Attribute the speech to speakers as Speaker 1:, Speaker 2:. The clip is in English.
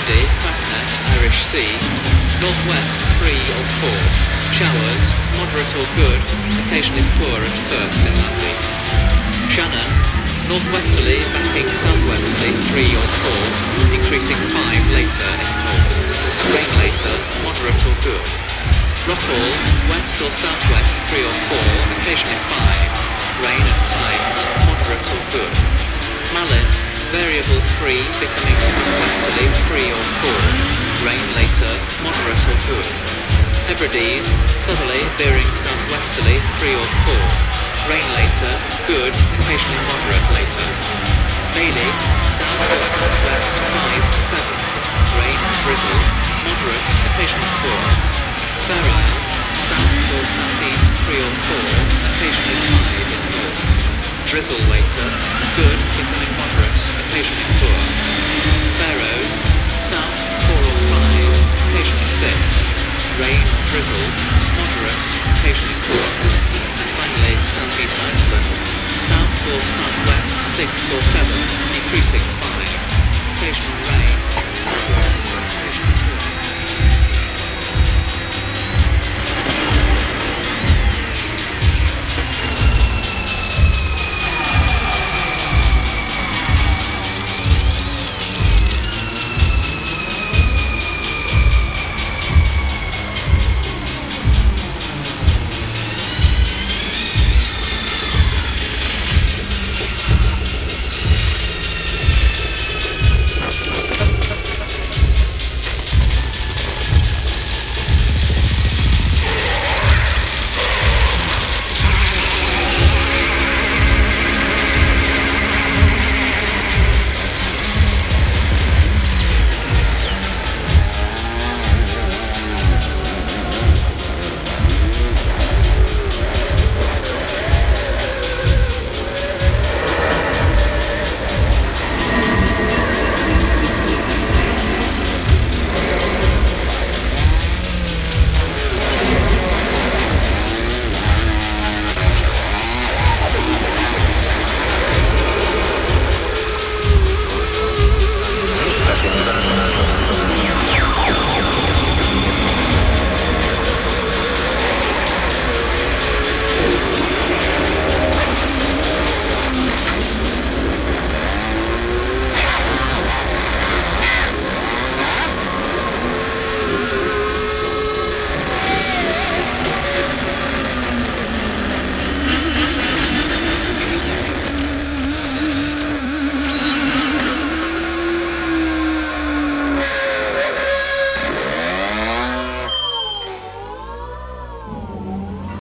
Speaker 1: windy, Fastnet, Irish Sea. Northwest 3 or 4. Showers, moderate or good, occasionally poor at first inlandly. Shannon, northwesterly, backing southwesterly 3 or 4, increasing 5 later if at all. Rain later, moderate or good. Rockall, west or southwest 3 or 4, occasionally 5. Rain at times, moderate or good. Malin, variable 3, becoming southwesterly 3 or 4. Rain later, moderate or good. Hebrides, southerly, veering southwesterly 3 or 4. Rain later, good, occasionally moderate later. Bailey, south or southwest 5 to 7. Rain, drizzle, moderate, occasionally poor. Fair Isle, south or southeast 3 or 4, occasionally 5 in north. Drizzle later, good, becoming moderate, occasionally poor. Faroes, south 4 or 5, occasionally 6. Rain, drizzle, moderate, occasionally poor. And finally, southeast Iceland, south or southwest 6 or 7, decreasing 5. Occasional rain.